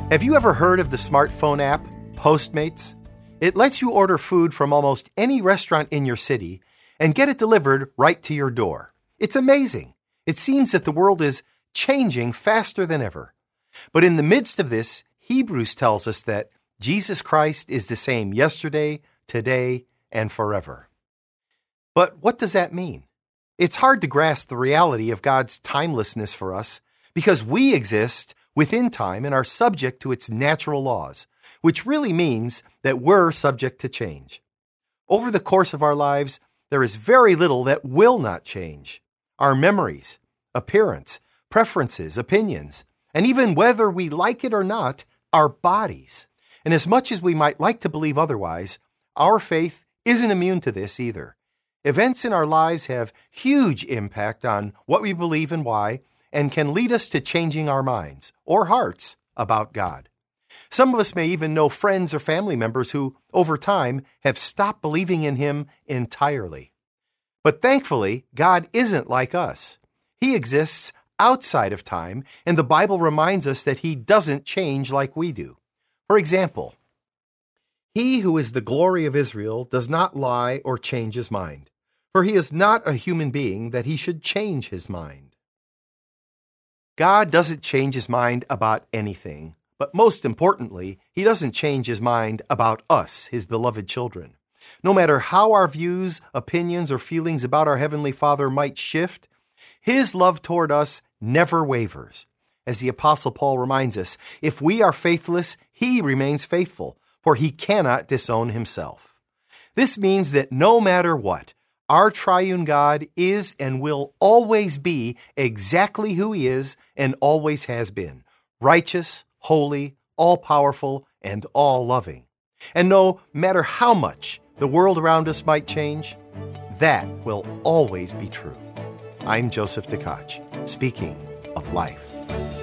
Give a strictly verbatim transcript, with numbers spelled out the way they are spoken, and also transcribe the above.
Have you ever heard of the smartphone app, Postmates? It lets you order food from almost any restaurant in your city and get it delivered right to your door. It's amazing. It seems that the world is changing faster than ever. But in the midst of this, Hebrews tells us that Jesus Christ is the same yesterday, today, and forever. But what does that mean? It's hard to grasp the reality of God's timelessness for us because we exist within time and are subject to its natural laws, which really means that we're subject to change. Over the course of our lives, there is very little that will not change. Our memories, appearance, preferences, opinions, and even whether we like it or not, our bodies. And as much as we might like to believe otherwise, our faith isn't immune to this either. Events in our lives have huge impact on what we believe and why, and can lead us to changing our minds or hearts about God. Some of us may even know friends or family members who, over time, have stopped believing in Him entirely. But thankfully, God isn't like us. He exists outside of time, and the Bible reminds us that He doesn't change like we do. For example, He who is the glory of Israel does not lie or change His mind, for He is not a human being that He should change His mind. God doesn't change His mind about anything, but most importantly, He doesn't change His mind about us, His beloved children. No matter how our views, opinions, or feelings about our Heavenly Father might shift, His love toward us never wavers. As the Apostle Paul reminds us, if we are faithless, He remains faithful, for He cannot disown Himself. This means that no matter what, our triune God is and will always be exactly who He is and always has been, righteous, holy, all-powerful, and all-loving. And no matter how much the world around us might change, that will always be true. I'm Joseph Tkach, speaking of life.